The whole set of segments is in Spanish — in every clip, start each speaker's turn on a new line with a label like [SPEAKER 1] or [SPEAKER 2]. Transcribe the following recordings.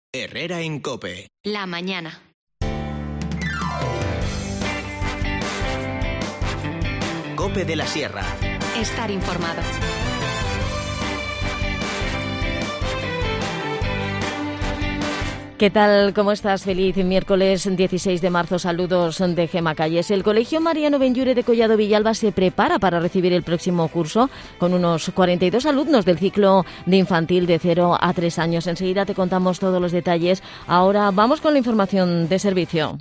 [SPEAKER 1] Herrera en COPE.
[SPEAKER 2] La mañana.
[SPEAKER 1] COPE de la Sierra.
[SPEAKER 2] Estar informado.
[SPEAKER 3] ¿Qué tal? ¿Cómo estás? Feliz miércoles 16 de marzo. Saludos de Gema Calles. El Colegio Mariano Benlluरे de Collado Villalba se prepara para recibir el próximo curso con unos 42 alumnos del ciclo de infantil de 0 a 3 años. Enseguida te contamos todos los detalles. Ahora vamos con la información de servicio.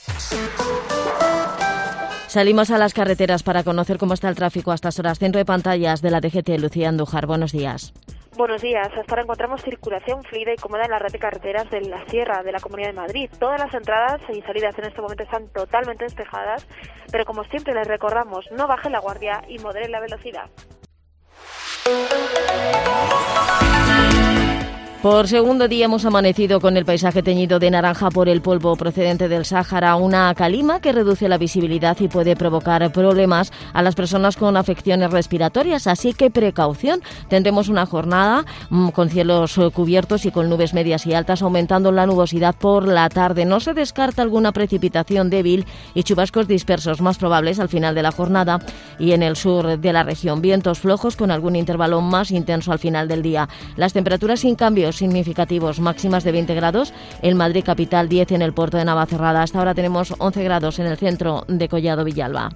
[SPEAKER 3] Salimos a las carreteras para conocer cómo está el tráfico a estas horas. Centro de pantallas de la DGT, Lucía Andújar. Buenos días.
[SPEAKER 4] Buenos días. Hasta ahora encontramos circulación fluida y cómoda en la red de carreteras de la Sierra de la Comunidad de Madrid. Todas las entradas y salidas en este momento están totalmente despejadas, pero como siempre les recordamos, no bajen la guardia y moderen la velocidad.
[SPEAKER 3] Por segundo día hemos amanecido con el paisaje teñido de naranja por el polvo procedente del Sáhara, una calima que reduce la visibilidad y puede provocar problemas a las personas con afecciones respiratorias, así que precaución. Tendremos una jornada con cielos cubiertos y con nubes medias y altas, aumentando la nubosidad por la tarde. No se descarta alguna precipitación débil y chubascos dispersos más probables al final de la jornada y en el sur de la región. Vientos flojos con algún intervalo más intenso al final del día. Las temperaturas sin cambios significativos, máximas de 20 grados en Madrid capital, 10 en el puerto de Navacerrada. Hasta ahora tenemos 11 grados en el centro de Collado Villalba.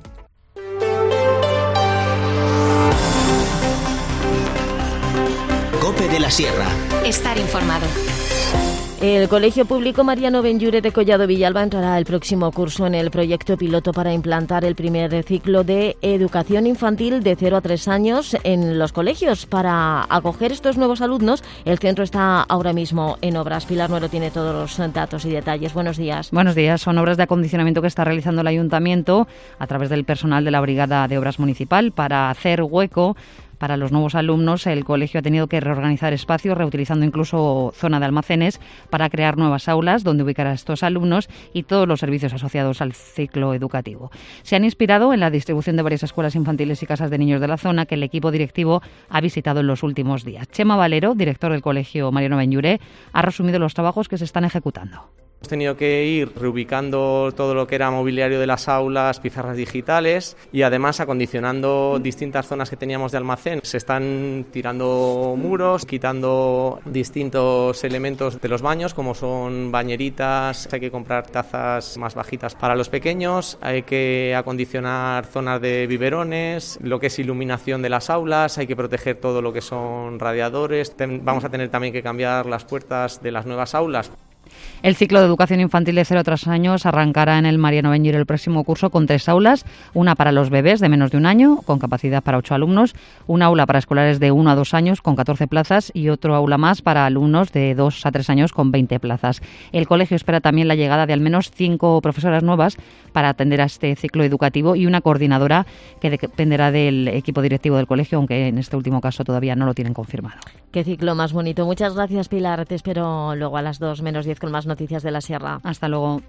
[SPEAKER 1] COPE de la Sierra.
[SPEAKER 2] Estar informado.
[SPEAKER 3] El Colegio Público Mariano Benlluरे de Collado Villalba entrará el próximo curso en el proyecto piloto para implantar el primer ciclo de educación infantil de 0 a 3 años en los colegios. Para acoger estos nuevos alumnos, el centro está ahora mismo en obras. Pilar Nuero tiene todos los datos y detalles. Buenos días.
[SPEAKER 5] Buenos días. Son obras de acondicionamiento que está realizando el Ayuntamiento a través del personal de la Brigada de Obras Municipal para hacer hueco para los nuevos alumnos. El colegio ha tenido que reorganizar espacios, reutilizando incluso zona de almacenes para crear nuevas aulas donde ubicar a estos alumnos y todos los servicios asociados al ciclo educativo. Se han inspirado en la distribución de varias escuelas infantiles y casas de niños de la zona que el equipo directivo ha visitado en los últimos días. Chema Valero, director del Colegio Mariano Benlluरे, ha resumido los trabajos que se están ejecutando.
[SPEAKER 6] Hemos tenido que ir reubicando todo lo que era mobiliario de las aulas, pizarras digitales y además acondicionando distintas zonas que teníamos de almacén. Se están tirando muros, quitando distintos elementos de los baños como son bañeritas, hay que comprar tazas más bajitas para los pequeños, hay que acondicionar zonas de biberones, lo que es iluminación de las aulas, hay que proteger todo lo que son radiadores. Vamos a tener también que cambiar las puertas de las nuevas aulas.
[SPEAKER 5] El ciclo de educación infantil de 0 a 3 años arrancará en el Mariano Benlluरे el próximo curso con 3 aulas, una para los bebés de menos de un año, con capacidad para 8 alumnos, una aula para escolares de 1 a 2 años con 14 plazas y otro aula más para alumnos de 2 a 3 años con 20 plazas. El colegio espera también la llegada de al menos 5 profesoras nuevas para atender a este ciclo educativo y una coordinadora que dependerá del equipo directivo del colegio, aunque en este último caso todavía no lo tienen confirmado.
[SPEAKER 3] Qué ciclo más bonito. Muchas gracias, Pilar. Te espero luego a las 2 menos 10 con más noticias de la Sierra.
[SPEAKER 5] Hasta luego.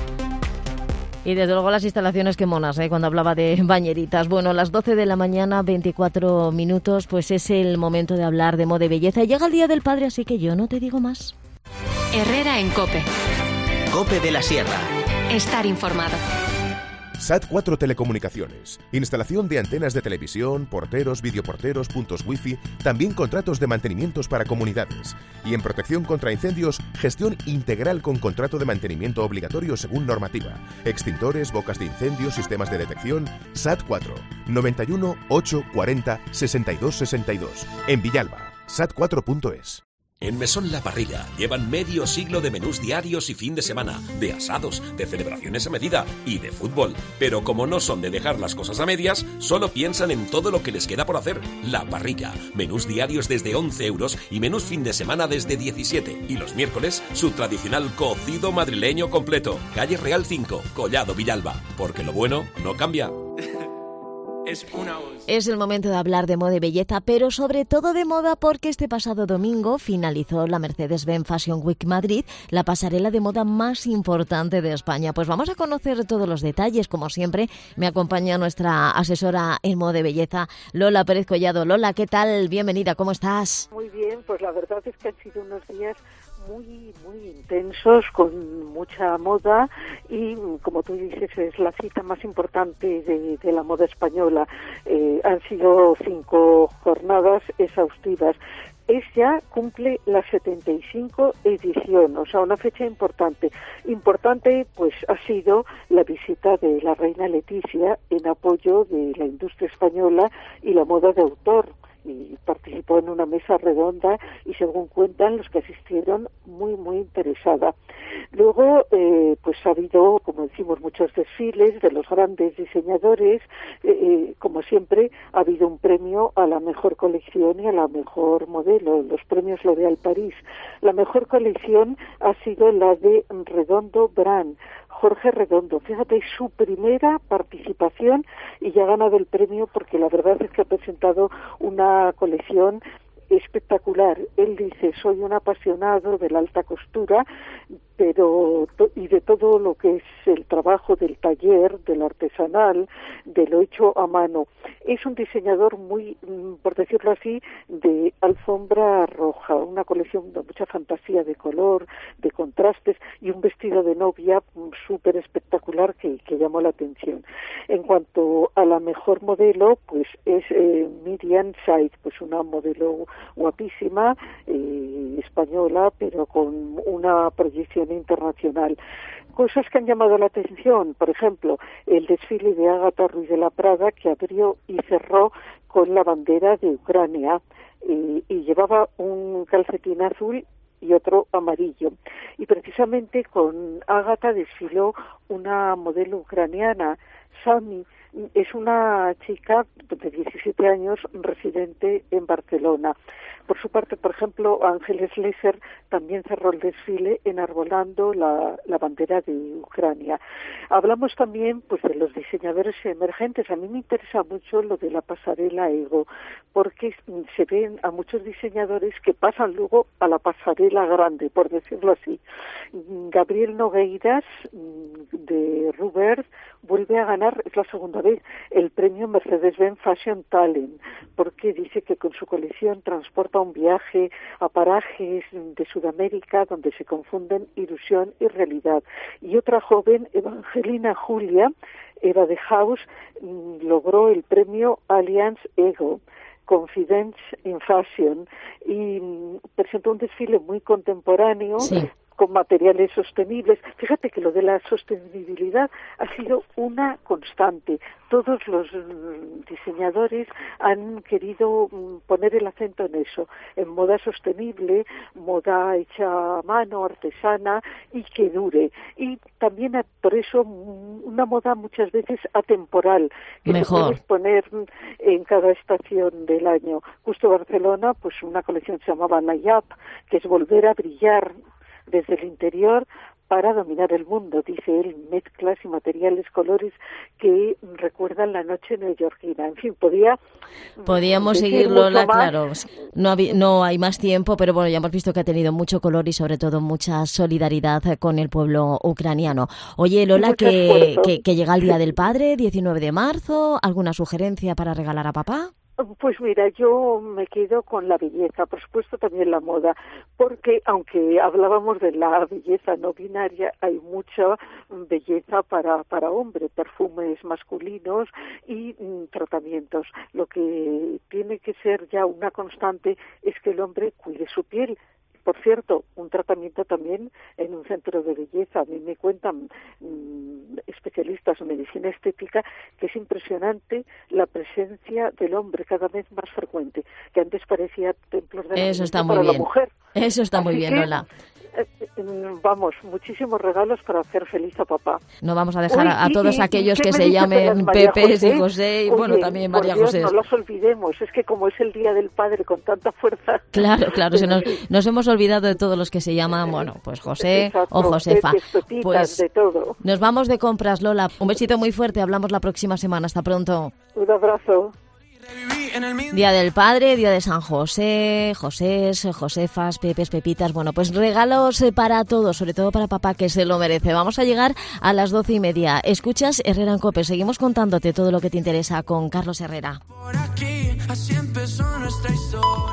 [SPEAKER 3] Y desde luego las instalaciones que monas, cuando hablaba de bañeritas. Bueno, las 12 de la mañana, 24 minutos, pues es el momento de hablar de moda y belleza. Llega el Día del Padre, así que yo no te digo más.
[SPEAKER 2] Herrera en COPE.
[SPEAKER 1] COPE de la Sierra.
[SPEAKER 2] Estar informado.
[SPEAKER 7] SAT4 Telecomunicaciones. Instalación de antenas de televisión, porteros, videoporteros, puntos wifi, también contratos de mantenimientos para comunidades. Y en protección contra incendios, gestión integral con contrato de mantenimiento obligatorio según normativa. Extintores, bocas de incendio, sistemas de detección. SAT4. 91 840 62 62. En Villalba. SAT4.es.
[SPEAKER 8] En Mesón La Parrilla llevan medio siglo de menús diarios y fin de semana, de asados, de celebraciones a medida y de fútbol. Pero como no son de dejar las cosas a medias, solo piensan en todo lo que les queda por hacer. La Parrilla, menús diarios desde 11 euros y menús fin de semana desde 17. Y los miércoles, su tradicional cocido madrileño completo. Calle Real 5, Collado Villalba. Porque lo bueno no cambia.
[SPEAKER 3] Es el momento de hablar de moda y belleza, pero sobre todo de moda porque este pasado domingo finalizó la Mercedes-Benz Fashion Week Madrid, la pasarela de moda más importante de España. Pues vamos a conocer todos los detalles. Como siempre, me acompaña nuestra asesora en moda y belleza, Lola Pérez Collado. Lola, ¿qué tal? Bienvenida, ¿cómo estás?
[SPEAKER 9] Muy bien, pues la verdad es que han sido unos días muy intensos, con mucha moda y, como tú dices, es la cita más importante de la moda española. Han sido 5 jornadas exhaustivas. Ya cumple la 75 edición, o sea, una fecha importante. Importante, pues, ha sido la visita de la reina Leticia en apoyo de la industria española y la moda de autor. Y participó en una mesa redonda y, según cuentan los que asistieron, muy interesada. Luego, pues ha habido, como decimos, muchos desfiles de los grandes diseñadores. Como siempre, ha habido un premio a la mejor colección y a la mejor modelo, los premios L'Oréal París. La mejor colección ha sido la de Redondo Brand, Jorge Redondo. Fíjate, es su primera participación y ya ha ganado el premio, porque la verdad es que ha presentado una colección espectacular. Él dice: soy un apasionado de la alta costura, pero y de todo lo que es el trabajo del taller, de lo artesanal, de lo hecho a mano. Es un diseñador muy, por decirlo así, de alfombra roja, una colección de mucha fantasía de color, de contrastes, y un vestido de novia súper espectacular que llamó la atención. En cuanto a la mejor modelo, pues es Miriam Said, pues una modelo guapísima, española, pero con una proyección internacional. Cosas que han llamado la atención, por ejemplo, el desfile de Ágata Ruiz de la Prada, que abrió y cerró con la bandera de Ucrania, y llevaba un calcetín azul y otro amarillo. Y precisamente con Ágata desfiló una modelo ucraniana, Sami. Es una chica de 17 años residente en Barcelona. Por su parte, por ejemplo, Ángeles Lesser también cerró el desfile enarbolando la bandera de Ucrania. Hablamos también, pues, de los diseñadores emergentes. A mí me interesa mucho lo de la pasarela Ego, porque se ven a muchos diseñadores que pasan luego a la pasarela grande, por decirlo así. Gabriel Nogueiras, de Rubert, vuelve a ganar, es la segunda vez, el premio Mercedes-Benz Fashion Talent, porque dice que con su colección transporta un viaje a parajes de Sudamérica donde se confunden ilusión y realidad. Y otra joven, Evangelina Julia, Eva de House, logró el premio Allianz Ego, Confidence in Fashion, y presentó un desfile muy contemporáneo, sí, con materiales sostenibles. Fíjate que lo de la sostenibilidad ha sido una constante. Todos los diseñadores han querido poner el acento en eso, en moda sostenible, moda hecha a mano, artesana y que dure. Y también por eso una moda muchas veces atemporal, que
[SPEAKER 3] mejor
[SPEAKER 9] puedes poner en cada estación del año. Justo Barcelona, pues una colección se llamaba Nayab, que es volver a brillar desde el interior para dominar el mundo, dice él, mezclas y materiales, colores que recuerdan la noche neoyorquina. En fin, podíamos
[SPEAKER 3] seguir, Lola, claro. No hay más tiempo, pero bueno, ya hemos visto que ha tenido mucho color y sobre todo mucha solidaridad con el pueblo ucraniano. Oye, Lola, que llega el Día del Padre, 19 de marzo, ¿alguna sugerencia para regalar a papá?
[SPEAKER 9] Pues mira, yo me quedo con la belleza, por supuesto también la moda, porque aunque hablábamos de la belleza no binaria, hay mucha belleza para hombre, perfumes masculinos y tratamientos. Lo que tiene que ser ya una constante es que el hombre cuide su piel. Por cierto, un tratamiento también en un centro de belleza. A mí me cuentan especialistas en medicina estética que es impresionante la presencia del hombre cada vez más frecuente, que antes parecía templos de la mujer.
[SPEAKER 3] Eso está muy bien, Lola.
[SPEAKER 9] Vamos, muchísimos regalos para hacer feliz a papá.
[SPEAKER 3] No vamos a dejar a todos aquellos que se llamen Pepes y José, y bueno, también María José.
[SPEAKER 9] No los olvidemos, es que como es el Día del Padre con tanta fuerza.
[SPEAKER 3] Claro, nos hemos olvidado de todos los que se llaman, bueno, pues José. Exacto, o Josefa.
[SPEAKER 9] Pepitas, pues de todo.
[SPEAKER 3] Nos vamos de compras, Lola. Un besito muy fuerte, hablamos la próxima semana. Hasta pronto.
[SPEAKER 9] Un abrazo.
[SPEAKER 3] Día del Padre, Día de San José, Josés, Josefas, Pepes, Pepitas. Bueno, pues regalos para todos, sobre todo para papá, que se lo merece. Vamos a llegar a las 12:30. Escuchas Herrera en COPE. Seguimos contándote todo lo que te interesa con Carlos Herrera.
[SPEAKER 10] Por aquí, así empezó nuestra historia.